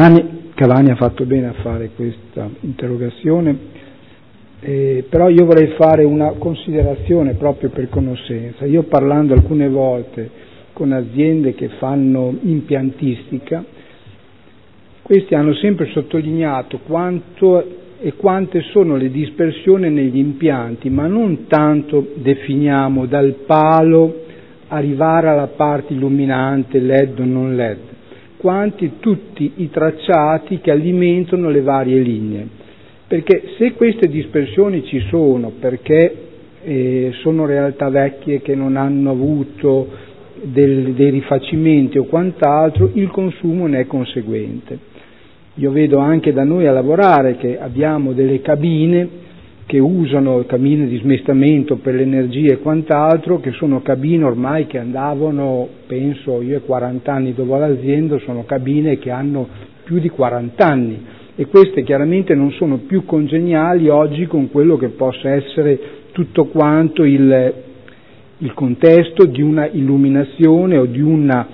Cavani ha fatto bene a fare questa interrogazione, però io vorrei fare una considerazione proprio per conoscenza. Io, parlando alcune volte con aziende che fanno impiantistica, questi hanno sempre sottolineato quanto e quante sono le dispersioni negli impianti, ma non tanto definiamo dal palo arrivare alla parte illuminante, LED o non LED, quanti tutti i tracciati che alimentano le varie linee. Perché se queste dispersioni ci sono, perché sono realtà vecchie che non hanno avuto dei rifacimenti o quant'altro, il consumo ne è conseguente. Io vedo anche da noi a lavorare che abbiamo delle cabine che usano cabine di smestamento per l'energia e quant'altro, che sono cabine ormai che andavano, penso io, 40 anni dopo l'azienda, sono cabine che hanno più di 40 anni e queste chiaramente non sono più congeniali oggi con quello che possa essere tutto quanto il contesto di una illuminazione o di una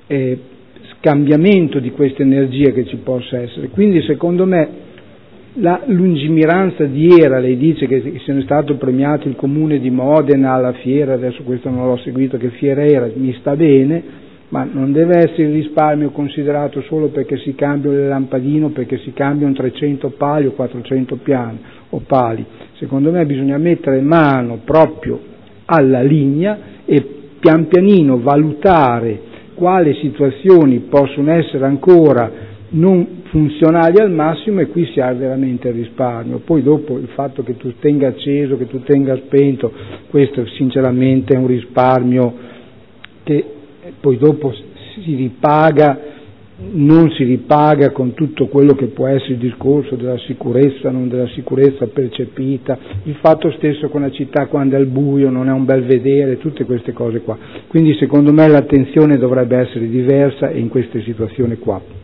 cambiamento di questa energia che ci possa essere. Quindi secondo me la lungimiranza di Era, lei dice che sia stato premiato il comune di Modena alla fiera, adesso questo non l'ho seguito, che fiera era, mi sta bene, ma non deve essere il risparmio considerato solo perché si cambiano le lampadine, perché si cambiano 300 pali o 400 piani o pali. Secondo me bisogna mettere mano proprio alla linea e pian pianino valutare quali situazioni possono essere ancora non funzionali al massimo e qui si ha veramente il risparmio. Poi dopo il fatto che tu tenga acceso, che tu tenga spento, questo sinceramente è un risparmio che poi dopo si ripaga, non si ripaga con tutto quello che può essere il discorso della sicurezza, non della sicurezza percepita, il fatto stesso con la città quando è al buio non è un bel vedere, tutte queste cose qua. Quindi secondo me l'attenzione dovrebbe essere diversa in queste situazioni qua.